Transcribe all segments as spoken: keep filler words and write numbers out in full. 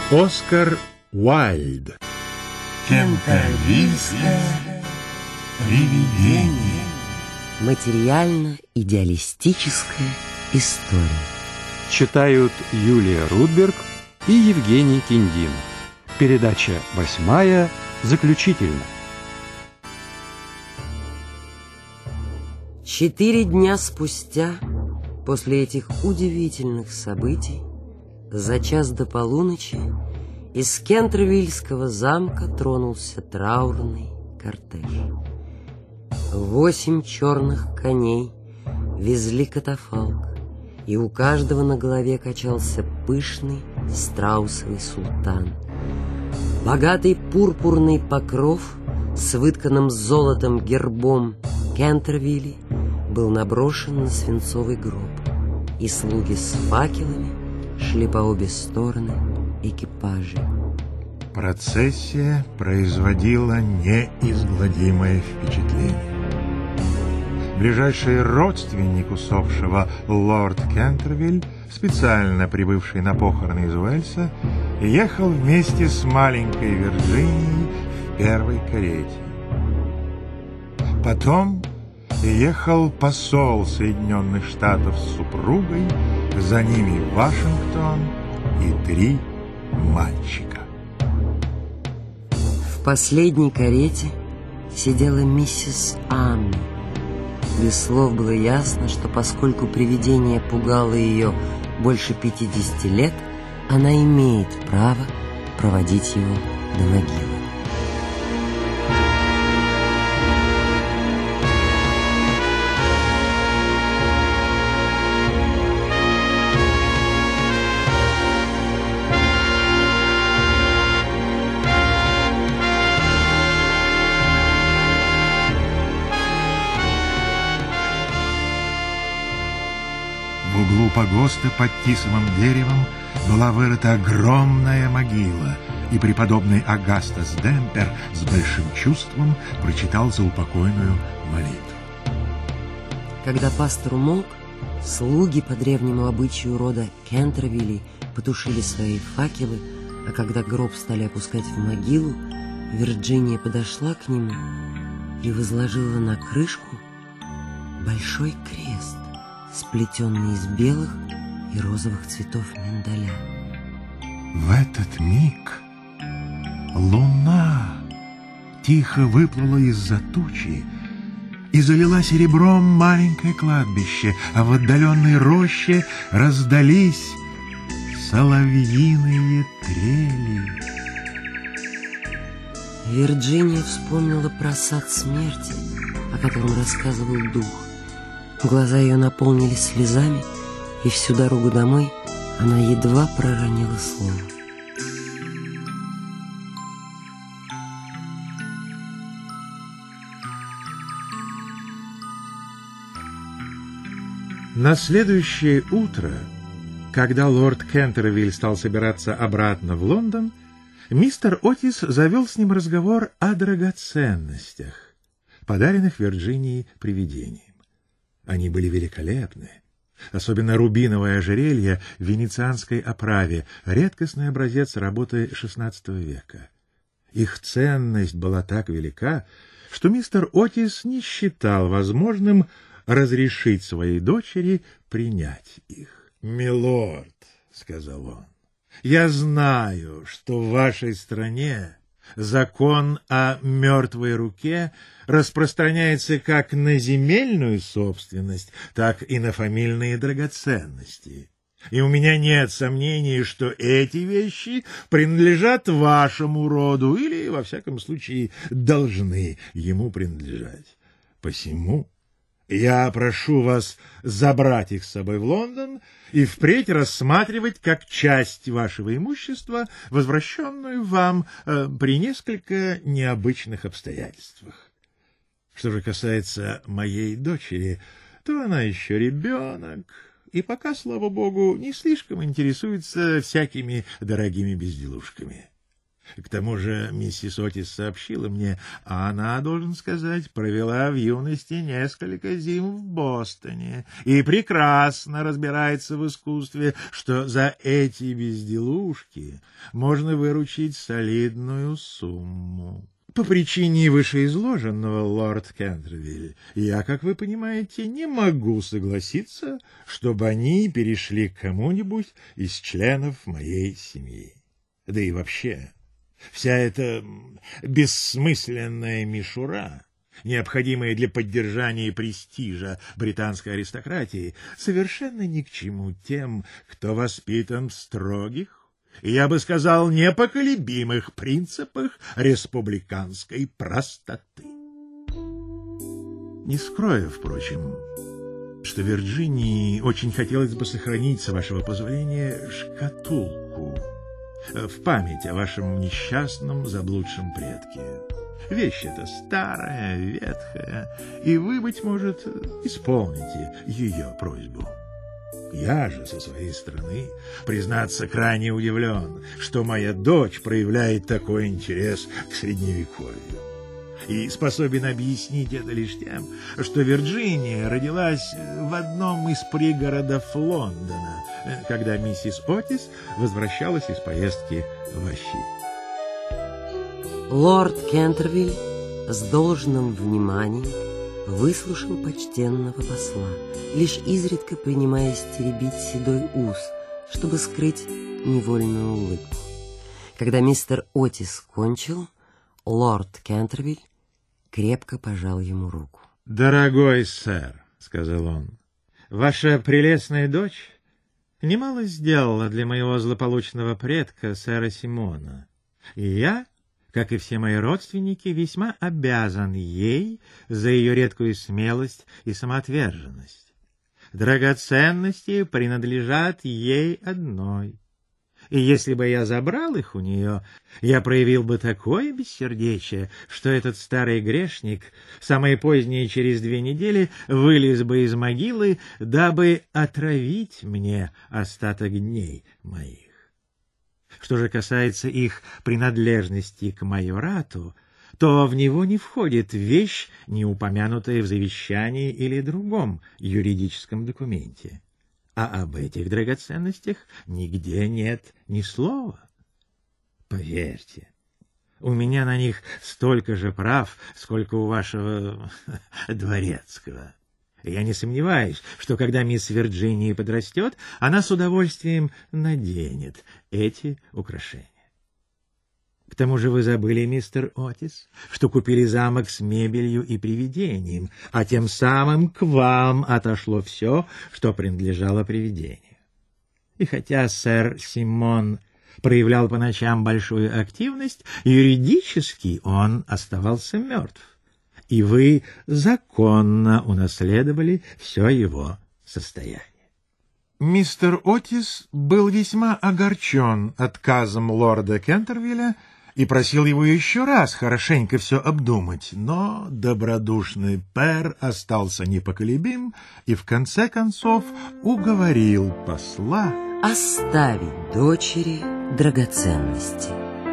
Оскар Уайльд. Кентервильское привидение. Материально-идеалистическая история. Читают Юлия Рудберг и Евгений Киндин. Передача восьмая, заключительная. Четыре дня спустя, после этих удивительных событий, за час до полуночи из Кентервильского замка тронулся траурный кортеж. Восемь черных коней везли катафалк, и у каждого на голове качался пышный страусовый султан. Богатый пурпурный покров с вытканным золотом гербом Кентервилли был наброшен на свинцовый гроб, и слуги с факелами шли по обе стороны экипажей. Процессия производила неизгладимое впечатление. Ближайший родственник усопшего, лорд Кентервиль, специально прибывший на похороны из Уэльса, ехал вместе с маленькой Вирджинией в первой карете. Потом ехал посол Соединенных Штатов с супругой, за ними Вашингтон и три мальчика. В последней карете сидела миссис Анна. Без слов было ясно, что поскольку привидение пугало ее больше пятидесяти лет, она имеет право проводить его до могилы. В углу погоста под тисовым деревом была вырыта огромная могила, и преподобный Агастас Демпер с большим чувством прочитал заупокойную молитву. Когда пастор умолк, слуги по древнему обычаю рода Кентервилли потушили свои факелы, а когда гроб стали опускать в могилу, Вирджиния подошла к нему и возложила на крышку большой крест, сплетенный из белых и розовых цветов миндаля. В этот миг луна тихо выплыла из-за тучи и залила серебром маленькое кладбище, а в отдаленной роще раздались соловьиные трели. Вирджиния вспомнила про сад смерти, о котором рассказывал дух. Глаза ее наполнились слезами, и всю дорогу домой она едва проронила слово. На следующее утро, когда лорд Кентервиль стал собираться обратно в Лондон, мистер Отис завел с ним разговор о драгоценностях, подаренных Вирджинии привидением. Они были великолепны, особенно рубиновое ожерелье в венецианской оправе, редкостный образец работы шестнадцатого века. Их ценность была так велика, что мистер Отис не считал возможным разрешить своей дочери принять их. «Милорд», — сказал он, — «я знаю, что в вашей стране закон о мертвой руке распространяется как на земельную собственность, так и на фамильные драгоценности. И у меня нет сомнений, что эти вещи принадлежат вашему роду или, во всяком случае, должны ему принадлежать. Посему я прошу вас забрать их с собой в Лондон и впредь рассматривать как часть вашего имущества, возвращенную вам э, при несколько необычных обстоятельствах. Что же касается моей дочери, то она еще ребенок, и пока, слава богу, не слишком интересуется всякими дорогими безделушками. К тому же миссис Отис сообщила мне, а она, должен сказать, провела в юности несколько зим в Бостоне и прекрасно разбирается в искусстве, что за эти безделушки можно выручить солидную сумму. По причине вышеизложенного, лорд Кентервиль, я, как вы понимаете, не могу согласиться, чтобы они перешли к кому-нибудь из членов моей семьи. Да и вообще, вся эта бессмысленная мишура, необходимая для поддержания престижа британской аристократии, совершенно ни к чему тем, кто воспитан в строгих, и, я бы сказал, непоколебимых принципах республиканской простоты. Не скрою, впрочем, что Вирджинии очень хотелось бы сохранить, с вашего позволения, шкатулку в память о вашем несчастном заблудшем предке. Вещь эта старая, ветхая, и вы, быть может, исполните ее просьбу. Я же, со своей стороны, признаться, крайне удивлен, что моя дочь проявляет такой интерес к Средневековью. И способен объяснить это лишь тем, что Вирджиния родилась в одном из пригородов Лондона, когда миссис Отис возвращалась из поездки в Афи. Лорд Кентервиль с должным вниманием выслушал почтенного посла, лишь изредка принимаясь теребить седой ус, чтобы скрыть невольную улыбку. Когда мистер Отис кончил, лорд Кентервиль крепко пожал ему руку. — Дорогой сэр, — сказал он, — ваша прелестная дочь немало сделала для моего злополучного предка, сэра Симона, и я, как и все мои родственники, весьма обязан ей за ее редкую смелость и самоотверженность. Драгоценности принадлежат ей одной. И если бы я забрал их у нее, я проявил бы такое бессердечие, что этот старый грешник, самое позднее через две недели, вылез бы из могилы, дабы отравить мне остаток дней моих. Что же касается их принадлежности к майорату, то в него не входит вещь, не упомянутая в завещании или другом юридическом документе. А об этих драгоценностях нигде нет ни слова. Поверьте, у меня на них столько же прав, сколько у вашего дворецкого. Я не сомневаюсь, что когда мисс Вирджиния подрастет, она с удовольствием наденет эти украшения. К тому же вы забыли, мистер Отис, что купили замок с мебелью и привидением, а тем самым к вам отошло все, что принадлежало привидению. И хотя сэр Симон проявлял по ночам большую активность, юридически он оставался мертв, и вы законно унаследовали все его состояние. Мистер Отис был весьма огорчен отказом лорда Кентервилля и просил его еще раз хорошенько все обдумать, но добродушный пэр остался непоколебим и в конце концов уговорил посла оставить дочери драгоценности.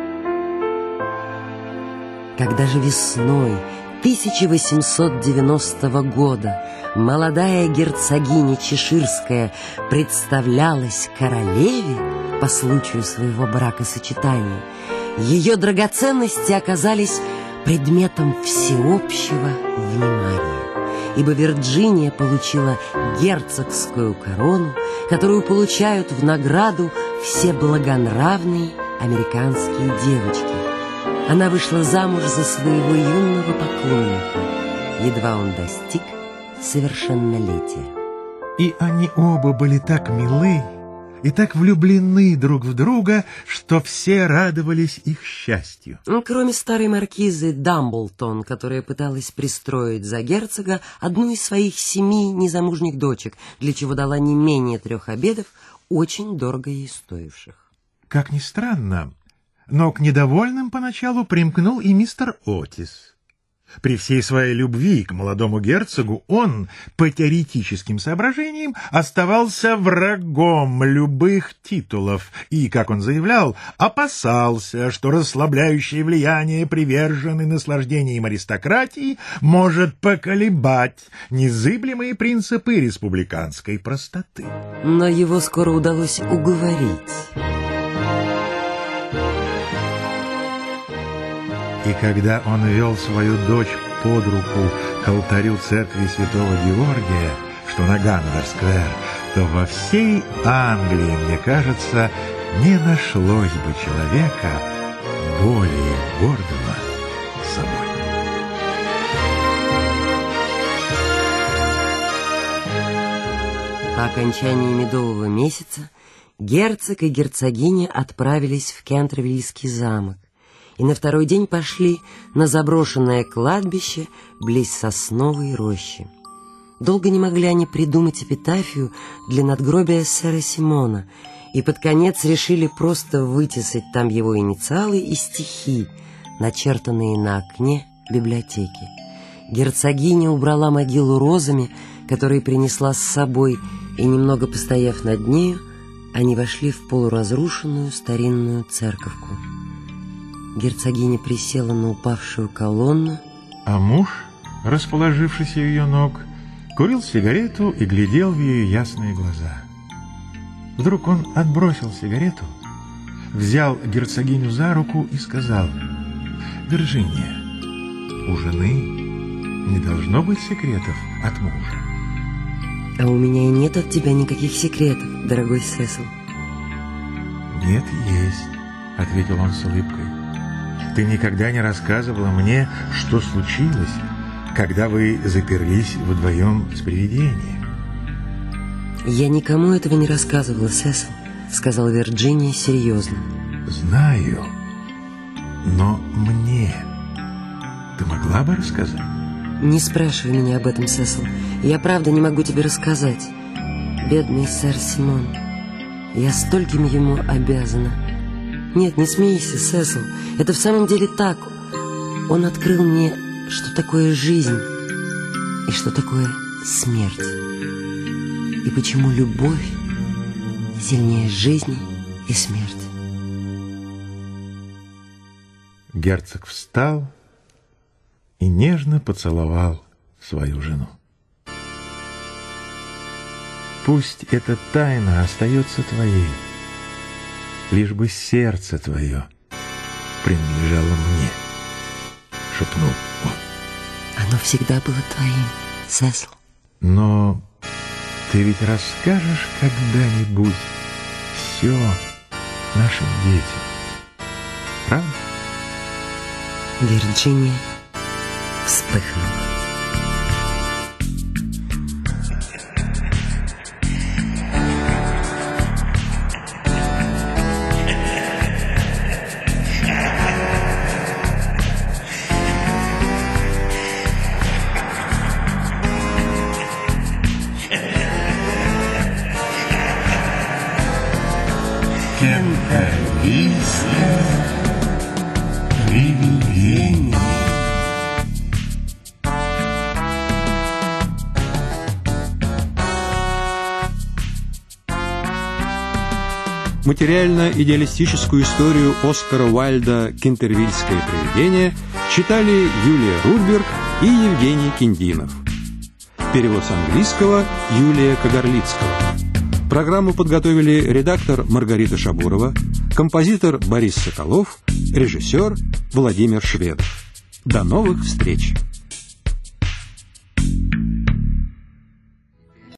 Когда же весной тысяча восемьсот девяностого года молодая герцогиня Чеширская представлялась королеве по случаю своего бракосочетания, ее драгоценности оказались предметом всеобщего внимания, ибо Вирджиния получила герцогскую корону, которую получают в награду все благонравные американские девочки. Она вышла замуж за своего юного поклонника, едва он достиг совершеннолетия. И они оба были так милы и так влюблены друг в друга, что все радовались их счастью. Кроме старой маркизы Дамблтон, которая пыталась пристроить за герцога одну из своих семи незамужних дочек, для чего дала не менее трех обедов, очень дорого ей стоивших. Как ни странно, но к недовольным поначалу примкнул и мистер Отис. При всей своей любви к молодому герцогу он, по теоретическим соображениям, оставался врагом любых титулов и, как он заявлял, опасался, что расслабляющее влияние приверженной наслаждениям аристократии может поколебать незыблемые принципы республиканской простоты. Но его скоро удалось уговорить. И когда он вел свою дочь под руку к алтарю церкви святого Георгия, что на Ганновер-сквер, то во всей Англии, мне кажется, не нашлось бы человека более гордого собой. По окончании медового месяца герцог и герцогиня отправились в Кентервильский замок и на второй день пошли на заброшенное кладбище близ сосновой рощи. Долго не могли они придумать эпитафию для надгробия сэра Симона, и под конец решили просто вытесать там его инициалы и стихи, начертанные на окне библиотеки. Герцогиня убрала могилу розами, которые принесла с собой, и, немного постояв над нею, они вошли в полуразрушенную старинную церковку. Герцогиня присела на упавшую колонну, а муж, расположившись у ее ног, курил сигарету и глядел в ее ясные глаза. Вдруг он отбросил сигарету, взял герцогиню за руку и сказал: «Вирджиния, у жены не должно быть секретов от мужа». «А у меня и нет от тебя никаких секретов, дорогой Сесил». «Нет, есть», — ответил он с улыбкой. «Ты никогда не рассказывала мне, что случилось, когда вы заперлись вдвоем с привидением». «Я никому этого не рассказывала, Сесил», — сказала Вирджиния серьезно. «Знаю, но мне ты могла бы рассказать?» «Не спрашивай меня об этом, Сесил. Я правда не могу тебе рассказать. Бедный сэр Симон. Я стольким ему обязана. Нет, не смейся, Сесил. Это в самом деле так. Он открыл мне, что такое жизнь и что такое смерть. И почему любовь сильнее жизни и смерти». Герцог встал и нежно поцеловал свою жену. «Пусть эта тайна остается твоей, лишь бы сердце твое принадлежало мне», — шепнул он. «Оно всегда было твоим, Сесил». «Но ты ведь расскажешь когда-нибудь все нашим детям, правда?» Вирджиния вспыхнула. Кентервильское привидение. Материально-идеалистическую историю Оскара Уайльда «Кентервильское привидение» читали Юлия Рудберг и Евгений Киндинов. Перевод с английского Юлия Кагарлицкого. Программу подготовили редактор Маргарита Шабурова, композитор Борис Соколов, режиссер Владимир Шведов. До новых встреч!